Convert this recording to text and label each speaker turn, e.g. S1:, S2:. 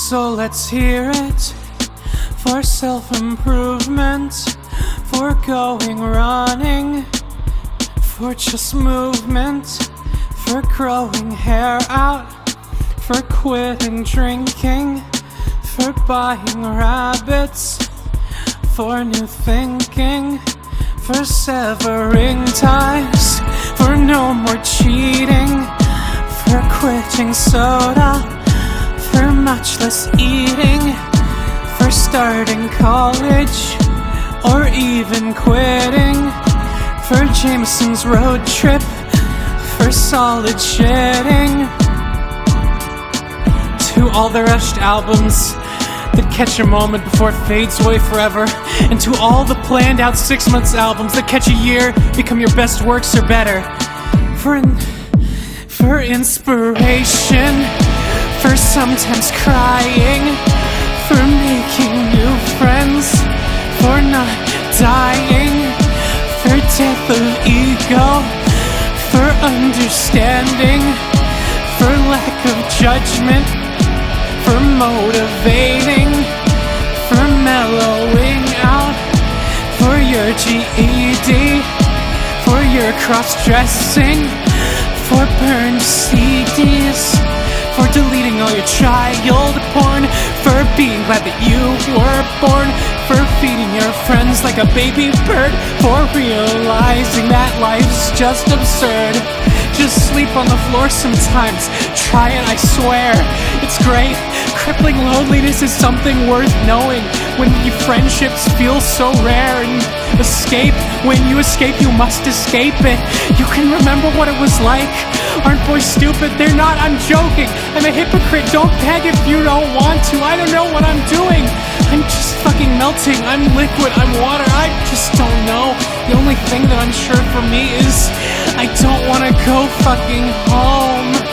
S1: So let's hear it for self-improvement, for going running, for just movement, for growing hair out, for quitting drinking, for buying rabbits, for new thinking, for severing ties, for no more cheating, for quitting soda, for much less eating, for starting college, or even quitting, for Jameson's road trip, for solid shitting. To all the rushed albums that catch a moment before it fades away forever, and to all the planned out 6 months albums that catch a year, become your best works or better. For inspiration, for sometimes crying, for making new friends, for not dying, for death of ego, for understanding, for lack of judgment, for motivating, for mellowing out, for your GED, for your cross-dressing, for burned CDs, for deleting all your child porn, for being glad that you were born, for feeding your friends like a baby bird, for realizing that life's just absurd. Just sleep on the floor sometimes, try it, I swear, it's great. Crippling loneliness is something worth knowing, when your friendships feel so rare. And escape, when you escape, you must escape it. You can remember what it was like. Aren't boys stupid? They're not, I'm joking. I'm a hypocrite, don't beg if you don't want to. I don't know what I'm doing. I'm just fucking melting, I'm liquid, I'm water, I just don't know. The only thing that I'm sure for me is I don't wanna go fucking home.